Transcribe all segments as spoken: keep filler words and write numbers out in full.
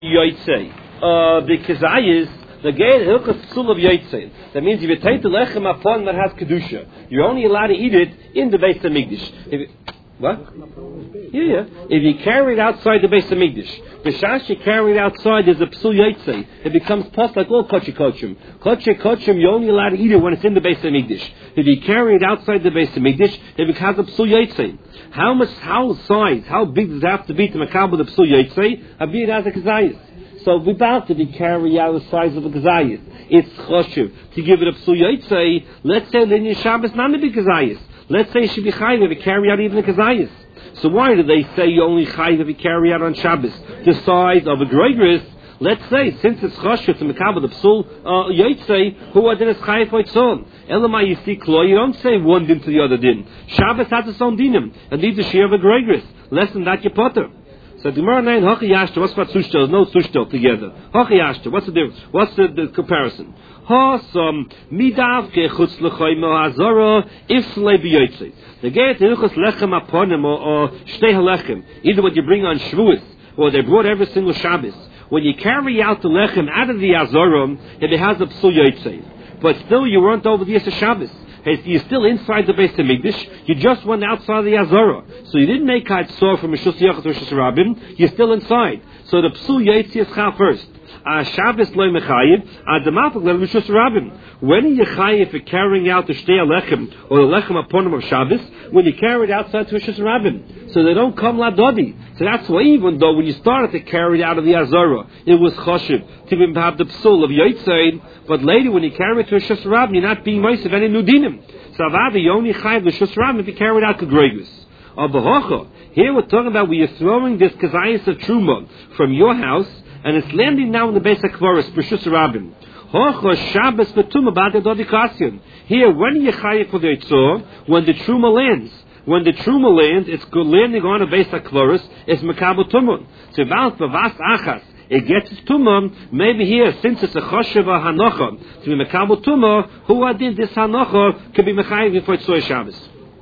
Yotzei. Uh, because I is the gate hilchas psul of Yotzei. That means if you take the lechem upon that has kedusha, you're only allowed to eat it in the Beis Hamikdash. If it, what? Yeah, yeah. If you carry it outside the Beis Hamikdash, the shash you carry it outside is a psul Yotzei. It becomes pos like all kochi kochim. Kochi kochim, you're only allowed to eat it when it's in the Beis Hamikdash. If you carry it outside the Beis Hamikdash, it becomes a psul Yotzei. How much, how size, how big does it have to be to makabel the psul Yotzei? A bit as a kazayis. So without to be carried out the size of a kazayis, it's choshev to give it a psul Yotzei. Let's say the Shabbos not to be kazayis. Let's say it should be chayiv if you carry out even a kazayis. So why do they say you only chayiv if you carry out on Shabbos the size of a greigris? Let's say since it's choshev to makabel the psul uh, Yotzei, who are then is chayiv for its own. Elamai you see klo, you don't say one din to the other din. Shabbos has its own dinim and needs a share of a greigris. Less than that you potter. So the Gemara nine Hachi Yashta, what's about sushtel? There's no sushtel together. Hachi Yashta, what's the difference? What's the, the comparison? Ha some midav ke chutz lechoyim hazara ifslei b'yotzei. The get hilchos lechem aponim or shtei halechem. Either what you bring on Shavuos or they brought every single Shabbos. When you carry out the lechem out of the azarim, it has a psul yotzei. But still you weren't over the Yisra Shabbos. You're still inside the Beis Hamikdash. You just went outside the Azara. So you didn't make Ha'at Sor from Mishus Yachas to Mishus Rabim. You're still inside. So the Psul Yetzi is Chal first. A Shabbos loy mechayiv, a demafik le Mishus Rabim. When are you chayiv for carrying out the Shtei Alechem or the Lechem Aponim of Shabbos? When you carry it outside to Mishus Rabim. So they don't come ladodi. So that's why even though when you started to carry it out of the Azara, it was choshev to have the Psul of Yotzei. But later, when you carry it to a Shus Rabim, you're not being moist of any nudinim. So avada, you only chayiv the Shus Rabim if you carry it out to Gregus. Or B'hocha, here we're talking about where you're throwing this kazayis of truma from your house, and it's landing now in the Beis HaKvaros for Shus Rabim. Hocha Shabbos v'tumah b'ad dodi kasyan. Here, when you chayiv for the Yitzor, when the truma lands. When the truma lands, it's landing on a Beis HaKvaros, it's makabel tumah. So about b'vas achas. It gets its tumah, maybe here, since it's a choshev hanocha, to be mekabel tumah, who adin this hanocha could be mechayiv before Tzoy Shabbos.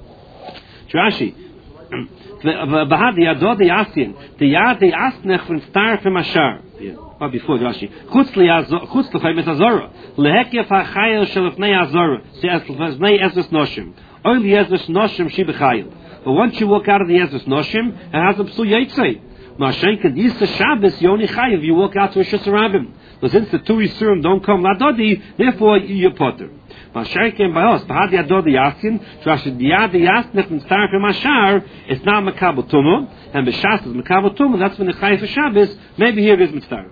Rashi, Bahad yadod yasin, the yad the asnech from star from ashar. Oh, before Rashi, chutz chutz lechay metazora, lehekef hachayil shelifnei azora, see as lefnei ezras noshim, only ezras noshim she bechayil. But once you walk out of the ezras noshim, it has a psul yotzei. Mashenka, this is Shabbos, you only chayiv, you walk out to a Shus Rabim. But since the two Yisurim don't come ladodi, therefore you're potter. Mashenka by us, Bahad Yadodi Yasin, Trash Yad Yasnech and Star from Ashar, it's now Makabel Tumah, and B'Shas is Makabel Tumah, that's when the chayiv for Shabbos, maybe here it is Mitzvah.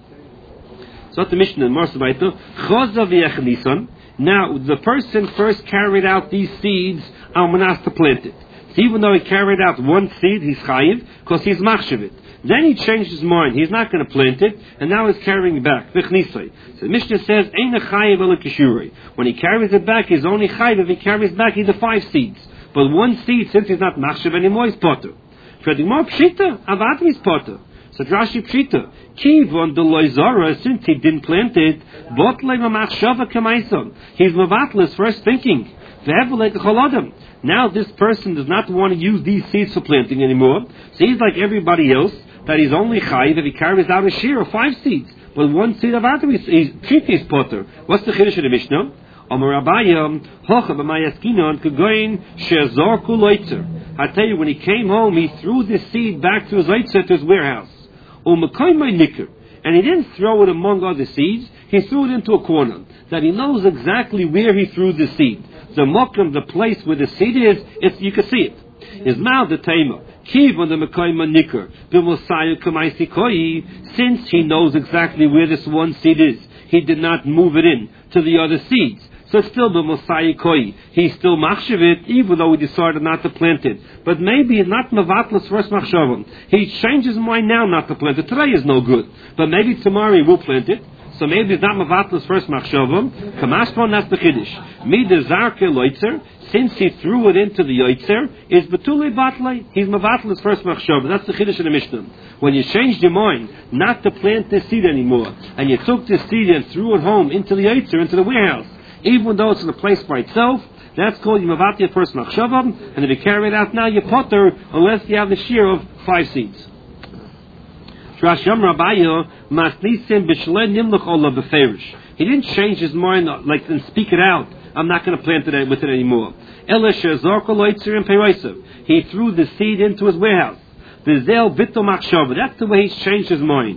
So the Mishnah in Morsa Baito, Chozav Yechnisan, now the person first carried out these seeds, Almanas to plant it. So even though he carried out one seed, he's chayiv, because he's machshavit. Then he changed his mind. He's not going to plant it, and now he's carrying it back. V'chnisai. So the Mishnah says, Ein chayiv ala kishurei. When he carries it back, he's only chayiv if he carries back either five seeds. But one seed, since he's not machshav anymore, he's potter. For the more pshita, avadim is potter. So Rashi pshita. Kivon de loizara, since he didn't plant it, botlei mamachshava kamaison. He's mavatlis first thinking. Ve'evelei k'cholodem. Now this person does not want to use these seeds for planting anymore. So he's like everybody else, that he's only chayiv if he carries out a shear of five seeds. But one seed of Adam is Pshiti potter. What's the Chiddush of the Mishnah? Amar Abayam, Hocha b'mayaskinon k'goyin she'zorku loitzer. I tell you, when he came home, he threw the seed back to his loitzer, to his warehouse. U'mekoymay nikr. And he didn't throw it among other seeds, he threw it into a corner. That he knows exactly where he threw the seed. The mokum, the place where the seed is, it's, you can see it. Is now the tema. Kiv on the Mekayma Nikr, the Messiah Kamaisi Koi, since he knows exactly where this one seed is, he did not move it in to the other seeds. So it's still the Messiah Koi. He's still machshavit, even though he decided not to plant it. But maybe it's not Mavatlas first machshavim. He changed his mind now not to plant it. Today is no good. But maybe tomorrow he will plant it. So maybe it's not Mavatlas first machshavim. Kamashpon, that's the Kiddush. Mi de Zarke Loitzer, since he threw it into the Yoitzer, is Betuli Batlei. He's Mavatlas first machshavim. That's the Kiddush in the Mishnah. When you changed your mind not to plant this seed anymore, and you took this seed and threw it home into the Yoitzer, into the warehouse, even though it's in a place by itself, that's called Yimavati first machshavam, and if you carry it out now, you potter, unless you have the shear of five seeds. Rashi Amar Abaye Masnisim B'Shlei Nimlach Ola B'Ferish. He didn't change his mind, like, and speak it out. I'm not going to plant it with it anymore. Elisha Zorko Loitzer and Peroisav. He threw the seed into his warehouse. V'Zel Vito Machshava. That's the way he's changed his mind.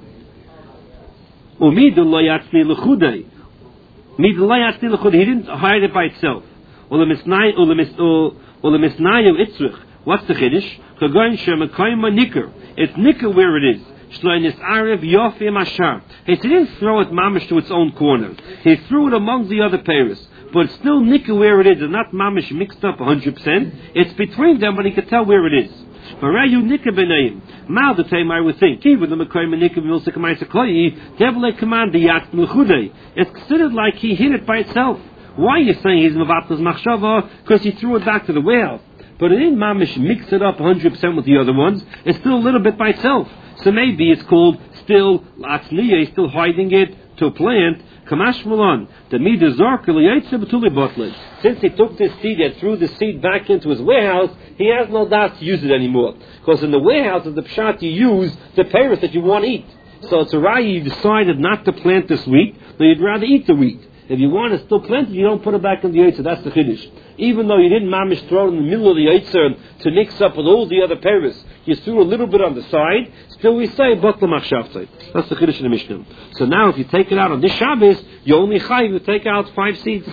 Umidu Lo Yatzli L'Chudei. Umidu Lo Yatzli L'Chudei. He didn't hide it by itself. Ulemisnayu Itzrich. What's the Chiddush? Kagoyin Shemakoyma Nicker. It's Nicker where it is. Shloinis Arev Yofi Mashar. He didn't throw it mamish to its own corner. He threw it among the other pairs. But it's still Nicker where it is, and not mamish mixed up one hundred percent. It's between them, but he could tell where it is. Varayu Nicker B'neim. Mal the time I would think, even the Mekoyma Nicker Milsikamaysa Koyi, Devle command the Yat L'Chudei. It's considered like he hit it by itself. Why are you saying he's Mevatlas Machshava? Because he threw it back to the warehouse. But it didn't mamish mix it up one hundred percent with the other ones. It's still a little bit by itself. So maybe it's called still Atzniya, he's still hiding it to a plant. Kamash Malon, the Midah Zarka L'Yaitze B'Tuli Botlet. Since he took this seed and threw the seed back into his warehouse, he has no doubt to use it anymore. Because in the warehouse of the Pshat you use the peiros that you want to eat. So it's a raya you decided not to plant this wheat, but you'd rather eat the wheat. If you want to still plant it, you don't put it back in the Yaitzer. That's the Chiddush. Even though you didn't mamish throw it in the middle of the Yaitzer to mix up with all the other peiros, you threw a little bit on the side, still we say, Botla Machshavtzai. That's the Chiddush in the Mishnah. So now if you take it out on this Shabbos, you only chayiv, you take out five seeds.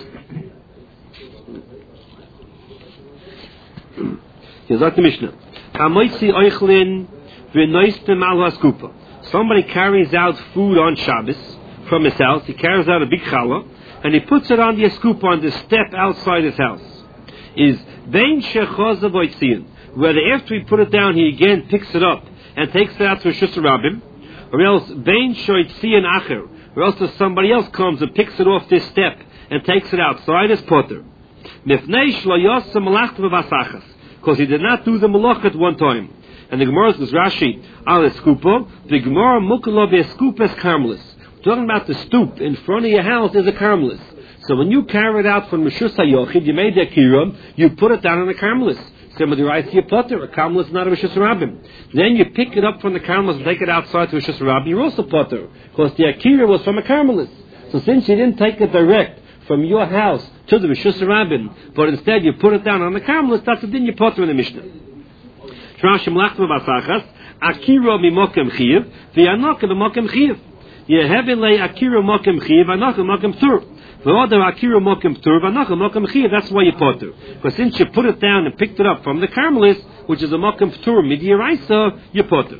Here's like the Mishnah. Hamoitzi oichlin v'noistem al haskupa. Somebody carries out food on Shabbos from his house. He carries out a big challah, and he puts it on the scoop on the step outside his house. Is bein shechozav oitzion, whether after he put it down he again picks it up and takes it out to a Reshus Rabim, or else bein shoitzion acher, or else if somebody else comes and picks it off this step and takes it outside as potter. Mifnei shlo yosem malachta v'vasachas, because he did not do the malach at one time. And the Gemara says Rashi al eskupo, the Gemara mukalo be'eskupes karmelis. Talking about the stoop in front of your house is a karmelis. So when you carry it out from Reshus HaYochid, you made the akira, you put it down on a karmelis. Somebody writes you potter, a karmelis is not a Reshus Rabbim. Then you pick it up from the karmelis and take it outside to a Reshus Rabbim, you're also potter, because the akira was from a karmelis. So since you didn't take it direct from your house to the Reshus Rabbim, but instead you put it down on the karmelis, that's the din you potter in the Mishnah. Trashim lachma basachas, akira mimokem chiv, v'yanok mimokem chiv. Yehevele akira mokem chiv, v'yanok mokem tur. V'odar akira mokem tur, v'yanok mokem chiv. That's why you potter. Because since you put it down and picked it up from the karmelis, which is a mokem tur midiraisa, you potter.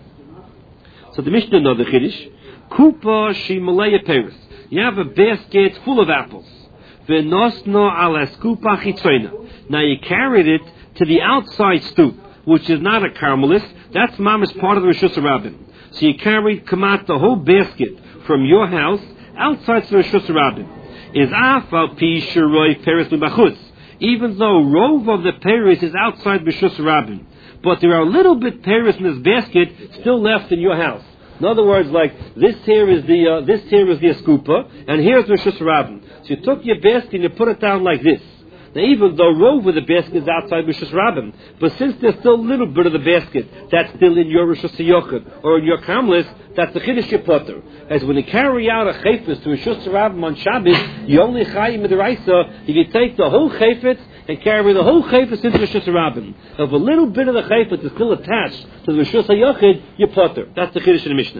So the Mishnah know the chiddush. Kupa shimaleya peris. You have a basket full of apples. V'nosno ala skupa chitzoina. Now you carried it to the outside stoop, which is not a karmelis. That's mama's part of the Reshus Rabbim. So you carried kamat the whole basket from your house outside to the Reshus Rabbim. Is afal pi shiroi peris mibachutz. Even though rove of the peris is outside Reshus Rabbim, but there are a little bit peris in this basket still left in your house. In other words, like this here is the uh, this here is the eskupa, and here's the Reshus Rabbim. So you took your basket and you put it down like this. Now, even though rove of the basket is outside Reshus Rabbim, but since there's still a little bit of the basket that's still in your Reshus Yochid or in your karmelis, that's the chiddush you potter. As when you carry out a chayfetz to Reshus Rabbim on Shabbos, you only chayim midiraisa if you take the whole chayfetz and carry the whole chayfetz into Reshus Rabbim. If a little bit of the chayfetz is still attached to the Reshus Yochid, you potter. That's the chiddush in the Mishnah.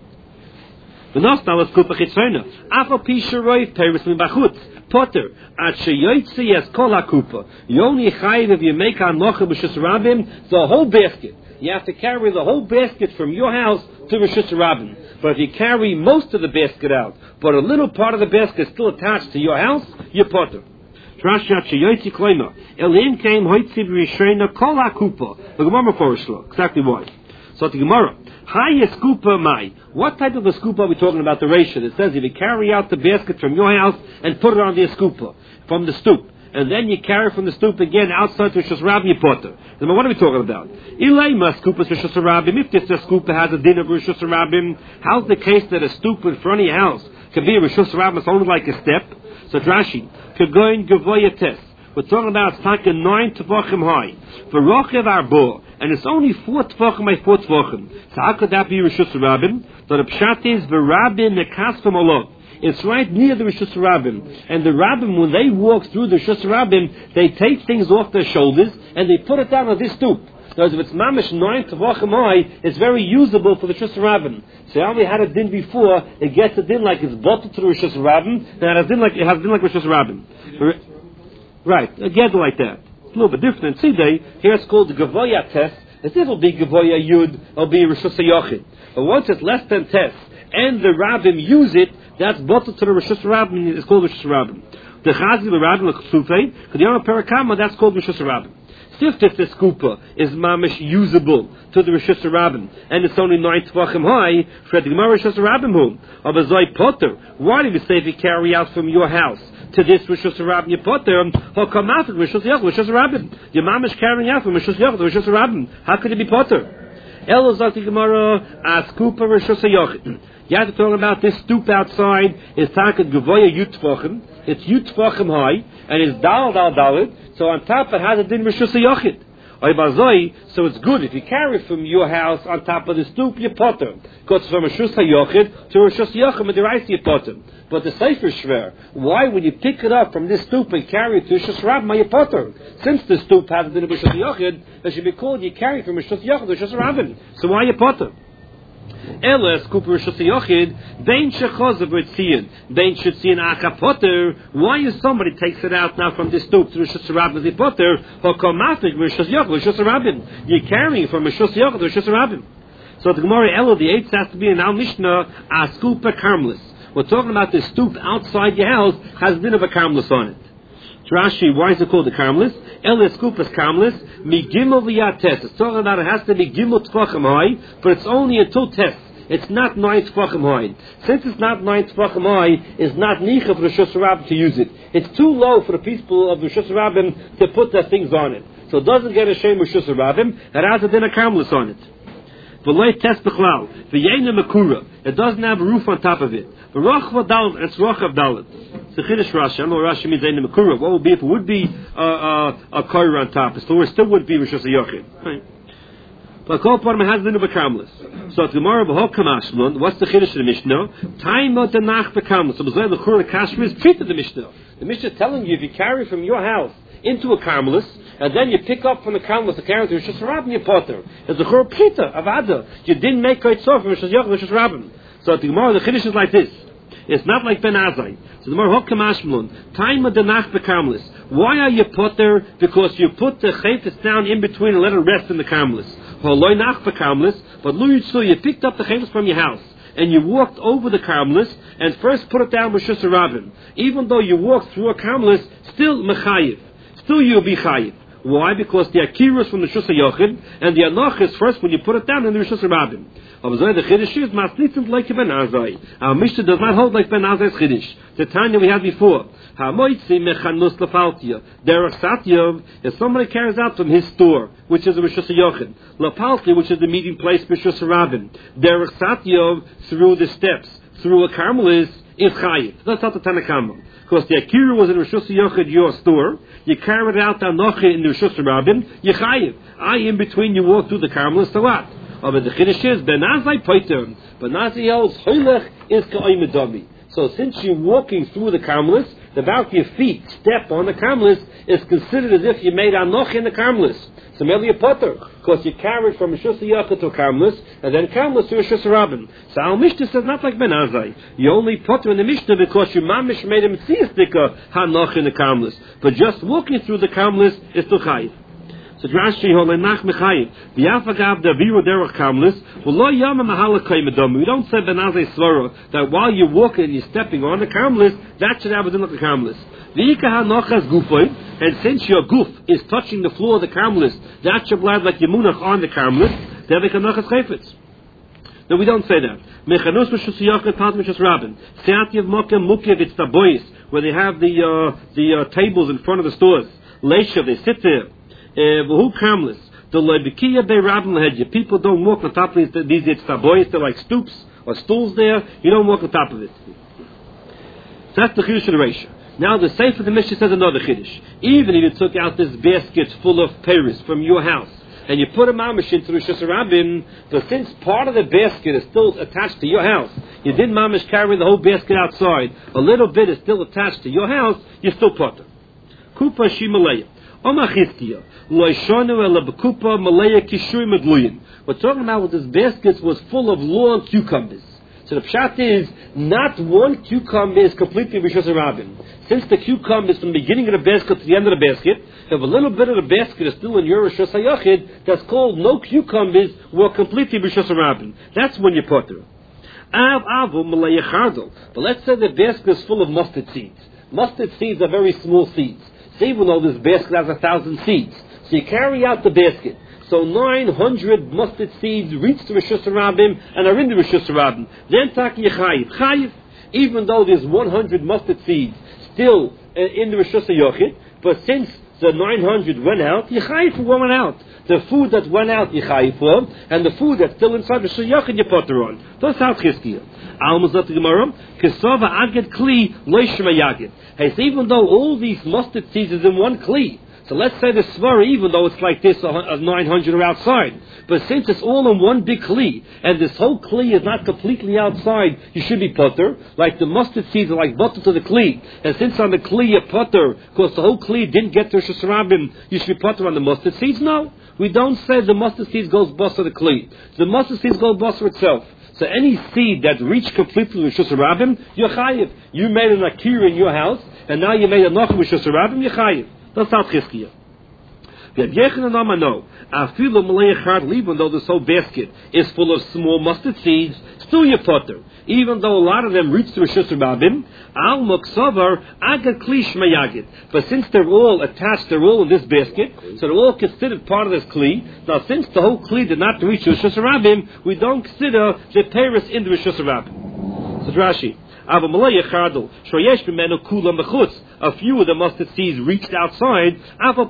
Potter, at sheyoytzi yes kol hakupa. You only chayiv if you make hanocha b'Reshus Rabbim the whole basket. You have to carry the whole basket from your house to Reshus Rabbim. But if you carry most of the basket out, but a little part of the basket is still attached to your house, you're potter. Trashi at sheyoytzi kloima. Elim came hoytzi b'rishreina kol hakupa. The Gemara foreshlo. Exactly why. So the Gemara. Hi eskupa mai. What type of a scupa are we talking about? The ratio. It says if you carry out the basket from your house and put it on the scupa from the stoop, and then you carry from the stoop again outside to Reshus Rabbim, you potter. Then what are we talking about? Ilayma skupa Reshus Rabbim. If this scupa has a din of Reshus Rabbim, how's the case that a stoop in front of your house can be a Reshus Rabbim? It's only like a step. So Rashi, kagoin gavoya tes. We're talking about it's like a nine tefachim high. For Rochev Arbo, and it's only four tefachim by four tefachim. So how could that be Rishus Rabbim? So the pshat is V'Rabbim Mekasfim Olot. It's right near the Rishus Rabbim. And the Rabbim, when they walk through the Rishus Rabbim, they take things off their shoulders and they put it down on this stoop. Because if it's mamish nine tefachim high, it's very usable for the Rishus Rabbim. So how we had a din before, it gets a din like it's bottled to the Rishus Rabbim, and it has a din like it has a din like Rishus Rabbim. Right, again like that. It's a little bit different. See, they here it's called the Gavoya test. It's it'll be Gavoya Yud, it'll be Rishus Yochid. But once it's less than test, and the Rabbim use it, that's bottled to the Rishus Rabbim. It's called Rishus Rabbim. The Chazi the Rabbim l'Chsufei, K'diyama Perakama, that's called Rishus Rabbim. If the skupa is mamish usable to the Rishus Rabbim, and it's only nine tvachim high, for the Gemara Rishus Rabbim home of a Zoi Potter. Why do you say if you carry out from your house to this Rishus Rabbim you Potter, or come out of Rishus Yochid, Rishus Rabbim? Your mamish carrying out from Rishus Yochid, Rishus Rabbim. How could it be Potter? Elo Zot the Gemara a skupa Rishus Yochid. You have to talk about this stoop outside. It's taket Gavoya Yutvachim. It's Yutvachim high, and it's dal dal dalid. So on top it has a din Rishus Yochid. So it's good if you carry from your house on top of the stoop, you potter. Because from Rishus Yochid to Rishus Yochid, the right you potter. But the Sefer Shver, why when you pick it up from this stoop and carry it to Rishus Rabbim, you potter? Since the stoop has a din Rishus Yochid, it should be called you carry from Rishus Yochid to Rishus Rabbim. So why you potter? Elas Cooper Rishus Yochid, Bain Shechozav Ritzian, Bain Shetzian Aka Potter. Why is somebody takes it out now from this stoop to Rishus Rabbim as a Potter? Or Komatik Rishus Yochid, Rishus Rabbim. You're carrying from Rishus Yochid to Rishus Rabbim. So the Gemara Elo, the eighth has to be in Al Mishnah, a Skupa Karmelis. We're talking about the stoop outside your house has a bit of a Karmelis on it. Rashi, why is it called the Karmelis? Elas Skupas Karmelis, Mi Gimel V'Yat Test. It's talking about it has to be Gimel Tfachim high, but it's only until test. It's not nine Tfachim high. Since it's not nine Tfachim high, it's not Nicha for the Rishus Rabbim to use it. It's too low for the people of the Rishus Rabbim to put their things on it. So it doesn't get a shame with Rishus Rabbim, it has a din of Karmelis on it. V'loi test b'chlal, v'yeina mekura. It doesn't have a roof on top of it. V'roch v'dalet, it's roch of dalet. It's a chiddush Rashi. I don't know what Rashi means yeina mekura. What would be if it would be uh, uh, a kara on top? It still, it still would be Rishus Yochid. Right. But kol part has the b'karmelis. So at Gemara b'hok kamashmon, what's the chiddush of the Mishnah? Time of the nach b'karmelis. So b'zay the chura kashmir is treated the Mishnah. The Mishnah is telling you if you carry from your house into a karmelis, and then you pick up from the karmelis the carry to Rishus Rabbim, you potter. It's a chur pita, avada. You didn't make it so from Rishus Yochid, Rishus Rabbim. So at the Gemara, the chiddush is like this. It's not like Ben Azai. So the Gemara, hok kamashmlun, time of the nach bekarmelis. Why are you potter? Because you put the chayfetz down in between and let it rest in the karmelis. Holoi nach bekarmelis, but lu yitzul, you picked up the chayfetz from your house, and you walked over the karmelis, and first put it down with Rishus Rabbim. Even though you walked through a karmelis, still mechayiv. Still you'll be chayiv. Why? Because the akira is from the Rishus Yochid, and the anach is first when you put it down in the Rishus Rabbim. The chiddush is masnitzim like Ben Azai. Our Mishnah does not hold like Ben Azai's chiddush. The Tanya we had before. Hamoitzi mechanus lefaltia. Derech satyov, if somebody carries out from his store, which is a Rishus Yochid, lefaltia, which is the meeting place for Rishus Rabbim. Derech satyov, through the steps, through a karmelis, is chayiv. That's not the Tanakama. Because the akira was in Rishus Yochid, your store, you carried out the anoche in the Rishus Rabbim, you chayiv. I, in between, you walk through the karmelis, so what? Oh, but the chiddush is Ben Azai poiter. Ben Azai else hoylech is ka'oimedami. So since you're walking through the karmelis, the back of your feet step on the karmelis is considered as if you made anoch in the karmelis. So maybe a potter, because you carried from Rishus Yochid to karmelis, and then karmelis to Rishus Rabbim. So our Mishnah says not like Ben Azai. You only potter in the Mishnah because your mamish made a mitzvah hanoch in the karmelis. But just walking through the karmelis is to chayiv. So Rashi holei nach mechayiv. V'yafagav the viru derech karmelis. V'lo yama mahala kaimedamu. We don't say Ben Azai svara that while you're walking and you're stepping on the karmelis, that should have a din like the karmelis. V'yika hanochas gufoy. And since your goof is touching the floor of the karmelis, that should lie like yemunach on the karmelis. Then we can nochas chayfetz. No, we don't say that. Mechanus Rishus Yochid, Pat Rishus Rabbim. Seatyev mokem mukev, it's the boys where they have the uh, the uh, tables in front of the stores. Leishav, they sit there. V'hu karmelis. The lebikiya be Rabbim lehedya. People don't walk on top of these. These it's the boys. They're like stoops or stools there. You don't walk on top of it. So that's the chiddush of the Reisha. Now the Sefer of the Mishnah says another chiddush. Even if you took out this basket full of peiros from your house, and you put a mamish into Rosh Hashanah, but since part of the basket is still attached to your house, you didn't mamish carry the whole basket outside, a little bit is still attached to your house, you're still potter. Kupa Shimalaya. Oma Chizkiya. Loishonu ela b'kupa malaya kishui medluyin. We're talking about what this basket was full of long cucumbers. So the pshat is, not one cucumber is completely Rishos Rabin. Since the cucumber is from the beginning of the basket to the end of the basket, if a little bit of the basket is still in your Rishos HaYachid, that's called no cucumbers were completely Rishos Rabin. That's when you potter. Av avu malaya chardal. But let's say the basket is full of mustard seeds. Mustard seeds are very small seeds. So even though this basket has a thousand seeds, so you carry out the basket. So nine hundred mustard seeds reach the Rosh Hashanah and are in the Rosh Hashanah. Then taki yechayiv. Chayiv, even though there's one hundred mustard seeds still uh, in the Rosh Hashanah, but since the nine hundred went out, yechayiv for what went out. The food that went out, yechayiv for, and the food that's still inside the Rosh Hashanah, you potter on. That's how Chizkiya. Almazat Gemara, Kesava aged kli loishma yagid. Hey, so even though all these mustard seeds is in one kli, so let's say the svara, even though it's like this, uh, nine hundred are outside. But since it's all in one big kli, and this whole kli is not completely outside, you should be potter. Like the mustard seeds are like butter to the kli. And since on the kli you potter, because the whole kli didn't get to Rosh Hashanah, you should be potter on the mustard seeds? No. We don't say the mustard seeds goes bust to the kli. The mustard seeds go bust for itself. So any seed that reached completely Rosh Hashanah, you're chayiv. You made an akira in your house, and now you made a noch with Rosh Hashanah, you're chayiv. That's not Chizkiya. No. Even though this whole basket is full of small mustard seeds, still you potter. Even though a lot of them reach the Rosh Hashanah, al muksavar agad kli shmayagid. But since they're all attached, they're all in this basket, so they're all considered part of this kli. Now, since the whole kli did not reach Rosh Hashanah, we don't consider the peiros in the Rosh Hashanah. So Rashi. A few of the mustard seeds reached outside.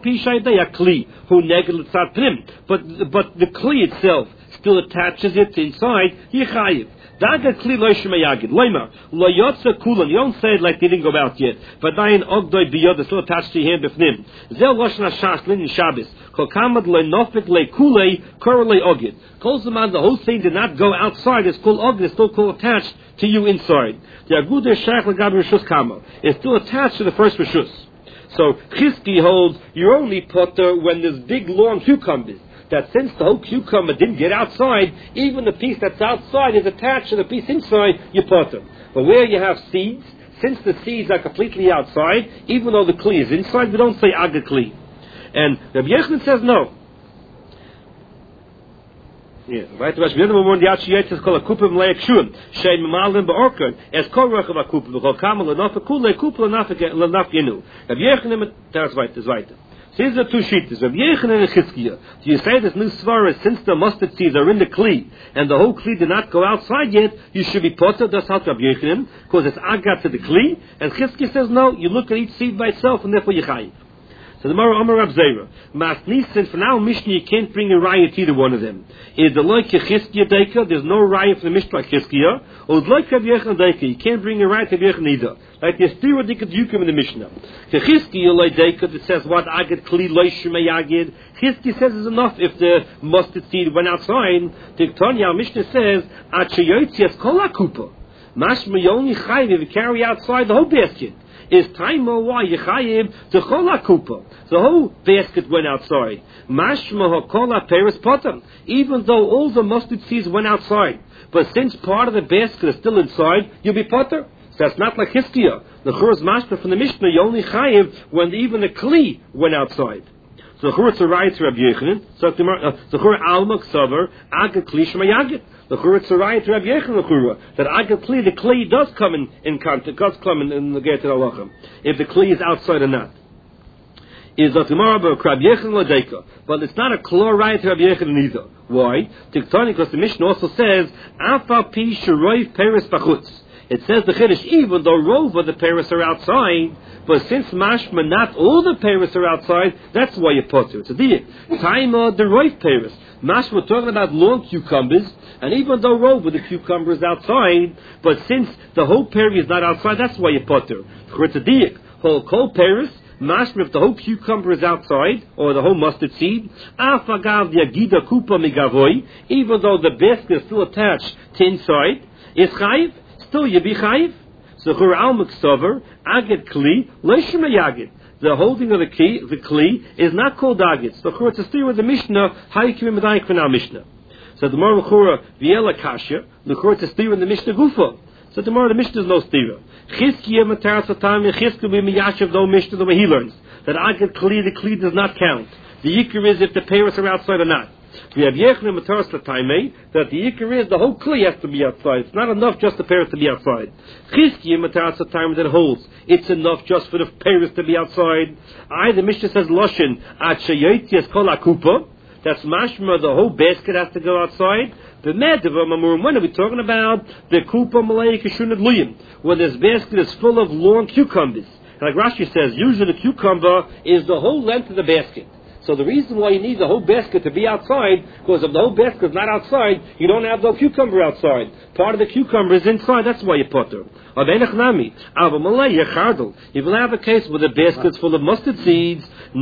But but the kli itself still attaches it inside. Daga kli lo shmayagid. Loima lo yotza kulan. You don't say it like they didn't go out yet. But dayin ogdoi biyod is still attached to your hand b'fnim. Zel loshna shaslin in Shabbos. Kol kamad le nofik le kulei kor le ogid. Kol zaman the whole thing did not go outside. It's called ogid. It's still called attached to you inside. The agudah shach legab rishus kama. It's still attached to the first rishus. So Chizki holds you're only potter when there's big long cucumbers. That since the whole cucumber didn't get outside, even the piece that's outside is attached to the piece inside, you potter. But where you have seeds, since the seeds are completely outside, even though the kli is inside, we don't say aga kli. And Rabbi Yochanan says no. Yeah, right. Rashi Yonah Mamon Yachi Yitzis Kol Akupim Le'Akshuim Shein Mamalin Ba'Orkan Es Kol Rechav Akupim V'Kol Kamal L'Nafik Kulei Kupim L'Nafik Yenu. Rabbi Yochanan, that's right, that's right. So these are two sheets. Rabbi Yochanan and Chizkiya. Do you say this new svara, since the mustard seeds are in the kli, and the whole kli did not go outside yet, you should be potter? That's how Rabbi Yochanan, because it's agat to the kli. And Chizkiya says no, you look at each seed by itself, and therefore you chayiv. So the Mara Amar Rab Zera, Masnis, since for now Mishnah you can't bring a raya to either one of them. Is the like Chizkiya Deika? There's no raya for the Mishnah like Chizkiya. Or the like Rabbi Yochanan Deika, you can't bring a raya to Rabbi Yochanan either. Like the Estira Dika Dukim in the Mishnah. The Chizkiya like Deika that says what Agad Kli Loishma Yagid. Chizkiya says is enough if the mustard seed went outside. The Tanya Mishnah says Achayotzias Kol Akupa. Mashma you only chayiv if you carry outside the whole basket. Is time why yechayiv the chol hakupa. The whole basket went outside. Mashma hakola peres potam. Even though all the mustard seeds went outside, but since part of the basket is still inside, you'll be potter. So that's not like Chizkiya. The chur's mashma from the Mishnah, you only chayiv when even the kli went outside. So the chur it's a right to Rabbi Yochanan. So the chur alma ksaver aga kli shmayagit. The chur it's a right to Rabbi Yochanan the chur that aga kli the kli does come in in contact, does come in, in the get to halachim if the kli is outside or not. Is a tomorrow about Rabbi Yochanan Ladeka, but it's not a klor right to Rabbi Yochanan either. Why? Tiktani, because the Mishnah also says afa pi sheroiv peres bachutz. It says the Chiddush, even though Rova the Paris are outside, but since Mashma not all the Paris are outside, that's why you put it. It's a deal. Taima the Roif Paris. Mashma we're talking about long cucumbers, and even though Rova the cucumber is outside, but since the whole Paris is not outside, that's why you put it. It's a deal. Whole cold Paris, mashma if the whole cucumber is outside, or the whole mustard seed, afagav the agida kupa migavoy, even though the basket is still attached to inside, is chayiv, still you be chayiv. So chur al meksover, agid kli, leishma yagid. The holding of the key, the kli, is not called agid. So chur it's a steer with the Mishnah, hayikim medayik v'na Mishnah. So the more chura viela kasha, the chur it's a steer in the Mishnah gufa. So tomorrow the Mishnah is no stira. Chizkiya mataras atam and Chizkiya be miyashav no Mishnah the way he learns that agad kli the kli does not count. The yikr is if the peiros are outside or not. We have yechne mataras atam that the yikr is the whole kli has to be outside. It's not enough just the peiros to be outside. Chizkiya mataras atam that holds it's enough just for the peiros to be outside. I the Mishnah says loshin at sheyotzias kol akupa. That's mashma the whole basket has to go outside. The medava mamurim, when are we talking about? The kupa malay kishunad luyim, where this basket is full of long cucumbers. Like Rashi says, usually the cucumber is the whole length of the basket. So the reason why you need the whole basket to be outside, because if the whole basket is not outside, you don't have the cucumber outside. Part of the cucumber is inside, that's why you put her. If you will have a case where the basket is full of mustard seeds,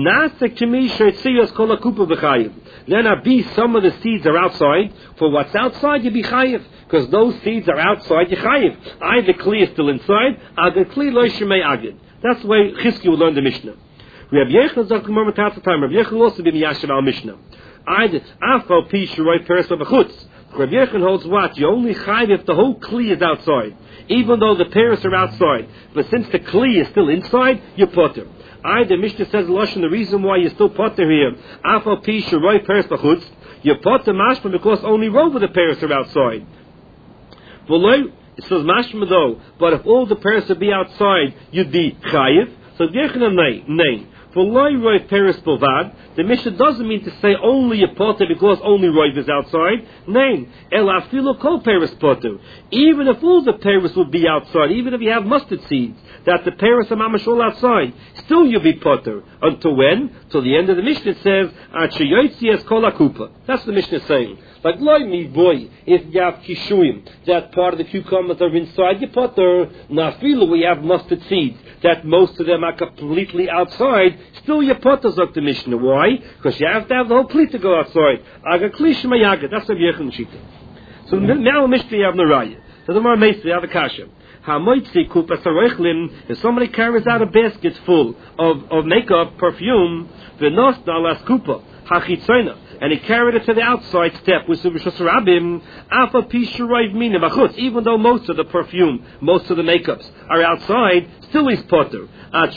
then a be some of the seeds are outside. For what's outside, you be chayiv, because those seeds are outside, you chayiv. I the kli is still inside, agad kli lo shemei agad. That's the way Chizkiya will learn the Mishnah. Rabbi Yechon sagt gemar mit hatz time. Rabbi Yechon also be miyashav al Mishnah. I the afal pi shroy peres b'chutz. Rabbi Yechon holds what? You only chayiv if the whole kli is outside, even though the peres are outside. But since the kli is still inside, you potter. I the Mishnah says lashon the reason why you still potter here. Afal pi shroy peres b'chutz. You potter mashma because only row of the peres are outside. V'loy it says mashma though, but if all the peres would be outside, you'd be chayiv. So Yechon nay nay. For loy roy peres bovad, the Mishnah doesn't mean to say only a potter because only roy is outside. Nay, el afilo kol peres potter. Even if all the peres would be outside, even if you have mustard seeds, that the peres are mamash all outside, still you'll be potter. Until when? Till the end of the Mishnah it says, at sheyotzias kol akupa. That's the Mishnah saying. Like loy mi boy, if you have kishuim, that part of the cucumbers are inside your potter. Nafilo we have mustard seeds, that most of them are completely outside. Still your potter's up the Mishnah. Why? Because you have to have the whole kli to go outside. Aga kli shema yagad. That's what Yechon Shita. So now Mishnah you have Naraya. So the more Meisri you have a kasha. Hamoitzi kupa saroichlin. If somebody carries out a basket full of, of makeup, perfume, v'nosna alas kupa hachitzoina, and he carried it to the outside step with Subishos Rabim, Alpha Pishuroiv Mina Bachutz, even though most of the perfume, most of the makeups are outside, still he's potter.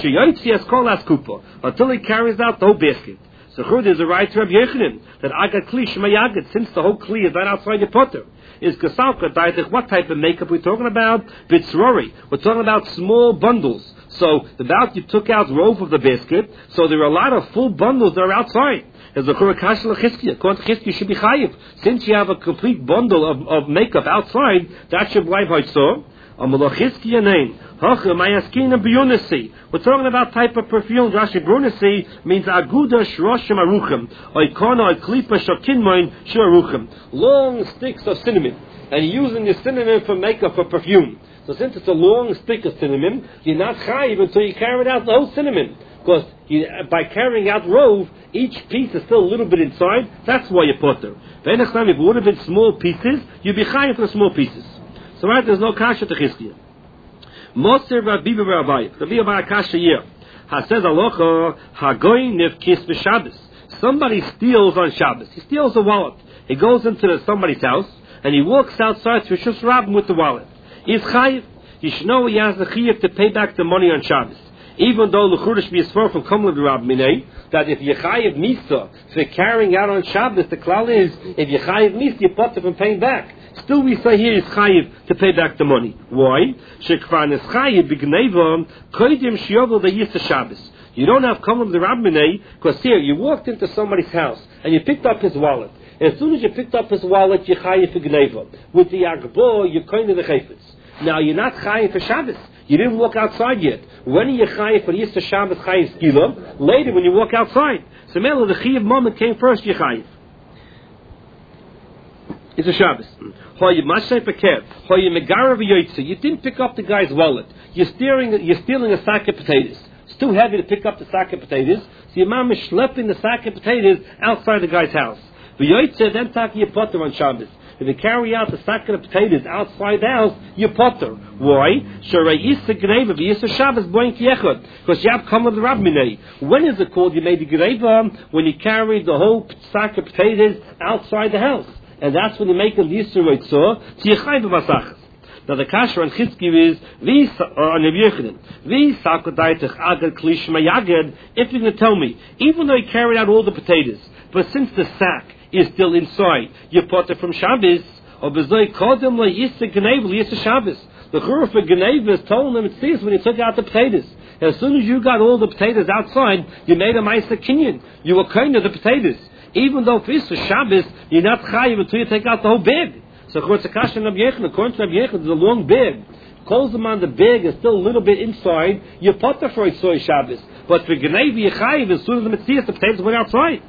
Until he carries out the whole basket. So Chud is a right to Rabbi Yechanan, that Agad Kli Shema Yagad, since the whole Kli is not outside your potter. Is Gasalka Daitich, what type of makeup we're talking about? Bitzrori. We're talking about small bundles. So about you took out rove of the basket, so there are a lot of full bundles that are outside. As the Churakash Lechizkiya, according to Chizkiya, should be chayiv. Since you have a complete bundle of, of makeup outside, that should be haitzor. Amalachizkiya name. We're talking about type of perfume. Rashi Brunasi means aguda shroshim aruchim, oikona oiklipa shakinmoin sharuchim. Long sticks of cinnamon, and you're using the cinnamon for makeup for perfume. So since it's a long stick of cinnamon, you're not chayiv until you carry out the whole cinnamon. Because you, by carrying out rove, each piece is still a little bit inside. That's why you put them. The next time, if it would have been small pieces, you'd be chayiv for the small pieces. So right, there's no kasha to Chizkiya. Moser Rabbi Rabbi Rabbi Bar Kasha here. Ha says alocha hagoy nivkis v'Shabbos. Somebody steals on Shabbos. He steals a wallet. He goes into the, somebody's house and he walks outside to Rishus Rabbim with the wallet. He's chayiv. You should know he has the chayiv to pay back the money on Shabbos. Even though l'chudash be svar from Kamla Rav Minei, that if you chayiv misa for carrying out on Shabbos, the klal is if you chayiv misa, you put it from paying back. Still, we say here is chayiv to pay back the money. Why? Shekvan is chayiv b'gneva koidim shiyovel v'yisa Shabbos. You don't have Kamla the Rav Minei because here you walked into somebody's house and you picked up his wallet. And as soon as you picked up his wallet, you chayiv b'gneva. With the agbo, you kind of the chayfetz. Now you're not chayiv for Shabbos. You didn't walk outside yet. When are you chayiv for Yisra Shabbos chayiv skila? Later, when you walk outside. So, Mela, the chayiv moment came first. You chayiv. It's a Shabbos. You didn't pick up the guy's wallet. You're steering. You're stealing a sack of potatoes. It's too heavy to pick up the sack of potatoes. So your mom is schlepping the sack of potatoes outside the guy's house. Then taki you potter on Shabbos. If you carry out the sack of potatoes outside the house, you potter. Why? Because you have come with the Rabbi. When is it called you made the greva? When you carried the whole sack of potatoes outside the house. And that's when you make a Yisroel Tzor, so you chayv b'masachas. Now the kasher on Chizkiv is, vi on Yevichdim, vi sakodaitich agad klish mayagad, if you're going to tell me, even though you carried out all the potatoes, but since the sack is still inside, you put it from Shabbos, or bezoi kodem la yisa gnevel yisa Shabbos. The churuf of Gneva is telling them it says when you took out the potatoes. As soon as you got all the potatoes outside, you made a ma'aser kinyan. You were kind of the potatoes. Even though if it's for Shabbos, you're not chayiv until you take out the whole bag. So according to Kashan Rabbi Yechon, according to Rabbi Yechon, there's a long bag. Calls them on the bag is still a little bit inside. You put the for a soy Shabbos. But for Gneva, you're chayiv as soon as the Metzias, the potatoes went outside.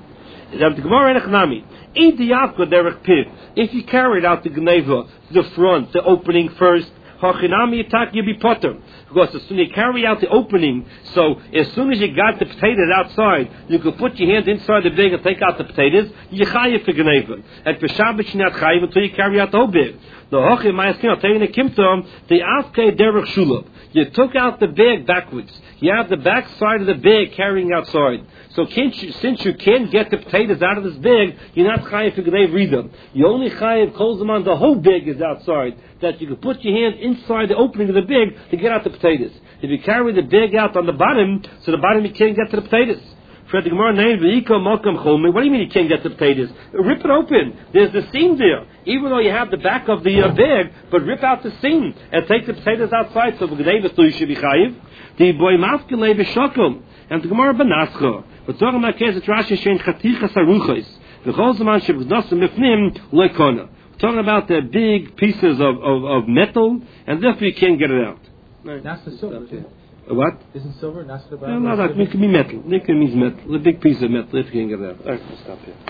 If you carried out the Gneva, the front, the opening first, you be potter. Because as soon as you carry out the opening, so as soon as you got the potatoes outside, you could put your hand inside the bag and take out the potatoes, you chayiv for Gneva. And for Shabbos, you're not chayiv until you carry out the whole bag. The hochim ma'askin, I'll tell you in the kimtom, the afkei derech shulab. You took out the bag backwards. You have the back side of the bag carrying outside. So can't you, since you can't get the potatoes out of this bag, you're not chayiv for Gneva read them. You only chayiv calls them on the whole bag is outside. That you can put your hand inside the opening of the bag to get out the potatoes. If you carry the bag out on the bottom, so the bottom you can't get to the potatoes. What do you mean you can't get the potatoes? Rip it open. There's the seam there. Even though you have the back of the uh, bag, but rip out the seam and take the potatoes outside. So you should be chayiv. The boy mafkele b'shokum and the Gemara benascha. We're talking about cases Rashi shein chatichas aruchos. The whole zaman sheb'gnosem mifnim loikona. Talking about the big pieces of, of, of metal, and therefore you can't get it out. Right. That's the silver, too. What? Isn't silver? That's the no, no, that can be metal. Nickel means metal. A big piece of metal, if you can get it out. All right, we'll stop here.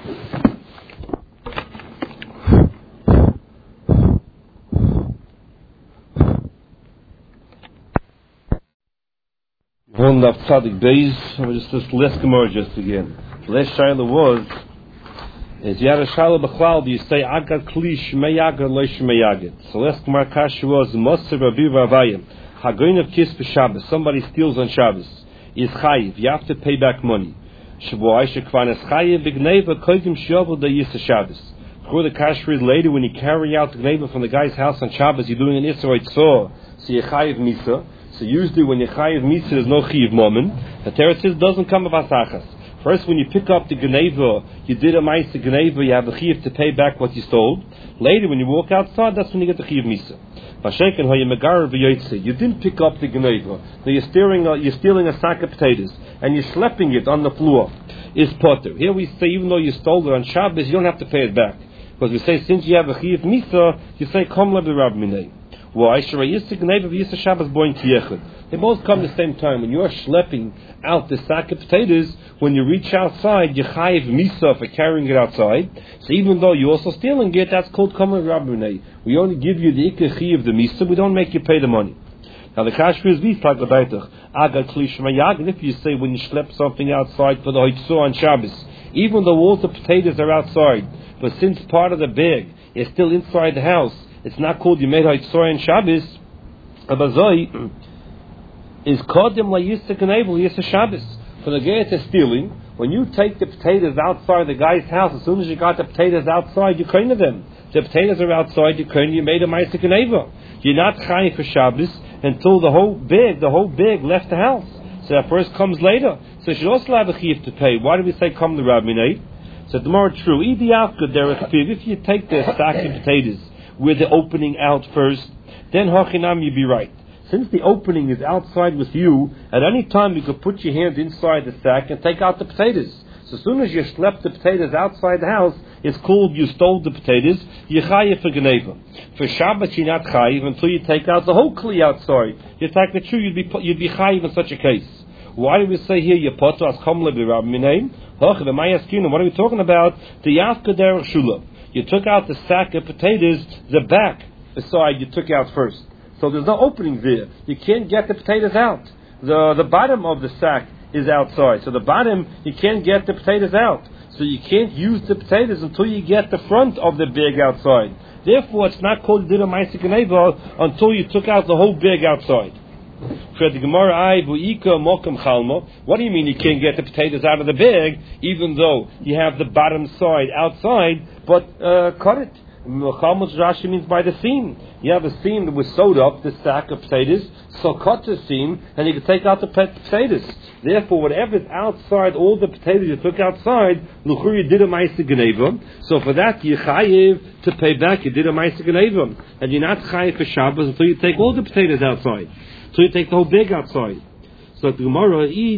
One of Tzadik Beis, just this last Gemara just again. The last Shaila was, is you had a Shaila B'chlal, do you say Agad Klish Meyagad Leish Meyagad? So last Gemara Kasha was, Moser Rabbi Vavayim. Hagoyin of Kis B'Shabbos, somebody steals on Shabbos, is chayiv, you have to pay back money. Shavuai Shekvan is chayiv, B'Gneva, Koidim Shiovel, the Yisa Shabbos. Before the Kasher is later, when you carry out the Gneva from the guy's house on Shabbos, you're doing an Yisroel Tzor, so you chayiv Misa. So usually when you chayiv Misa, there's no chayiv moment. The Torah says doesn't come of Asachas. First, when you pick up the Gneva, you did a Ma'aser Gneva, you have a chayiv to pay back what you stole. Later, when you walk outside, that's when you get the chayiv Misa. You didn't pick up the Gneva. So you're stealing, a, you're stealing a sack of potatoes and you're schlepping it on the floor. Is potter. Here we say even though you stole it on Shabbos, you don't have to pay it back. Because we say since you have a chayiv misa, you say kom le b'rab minei. Why? They both come at the same time. When you're schlepping out the sack of potatoes, when you reach outside, you chayiv misa for carrying it outside. So even though you're also stealing it, that's called kom le b'rab minei. We only give you the ikar chayiv the misa. We don't make you pay the money. Now the kasher is this like the baitach. Agad klish mayag. If you say when you schlep something outside for the hoitzor on Shabbos, even though all the potatoes are outside, but since part of the bag is still inside the house, it's not called you made hoitzor on Shabbos. Abazoi is kodim la yisek enable yisek Shabbos. For the guy that's stealing, when you take the potatoes outside the guy's house, as soon as you got the potatoes outside, you kind of them. The potatoes are outside, you kind you made a ma'aser enable. You're not chayiv for Shabbos until the whole bag, the whole bag left the house. So that first comes later. So you should also have a chayiv to pay. Why do we say come the Rabbi? So the more true. If you take the sack of potatoes with the opening out first, then hachinam you be right. Since the opening is outside with you, at any time you could put your hand inside the sack and take out the potatoes. So as soon as you schlepp the potatoes outside the house, it's called you stole the potatoes, you chayiv for Gneva. For Shabbat you're not chayiv until you take out the whole kli outside. You take the true, you'd be you'd be chayiv in such a case. Why do we say here you potter as kom le b'rab minay? What are we talking about? The yafka derech shula. You took out the sack of potatoes, the back, the side you took out first. So there's no opening there. You can't get the potatoes out. The the bottom of the sack is outside. So the bottom, you can't get the potatoes out. So you can't use the potatoes until you get the front of the bag outside. Therefore, it's not called Dira Ma'aseh Geneva until you took out the whole bag outside. What do you mean you can't get the potatoes out of the bag, even though you have the bottom side outside, but uh, cut it? Rashi means by the seam. You have a seam that was sewed up, the sack of potatoes, so cut the seam, and you can take out the potatoes. Therefore, whatever is outside, all the potatoes you took outside, l'chur you did a ma'aseh geneva. So for that, you chayiv to pay back. You did a ma'aseh geneva, and you're not chayiv for Shabbos until you take all the potatoes outside. So you take the whole bag outside. So the Gemara,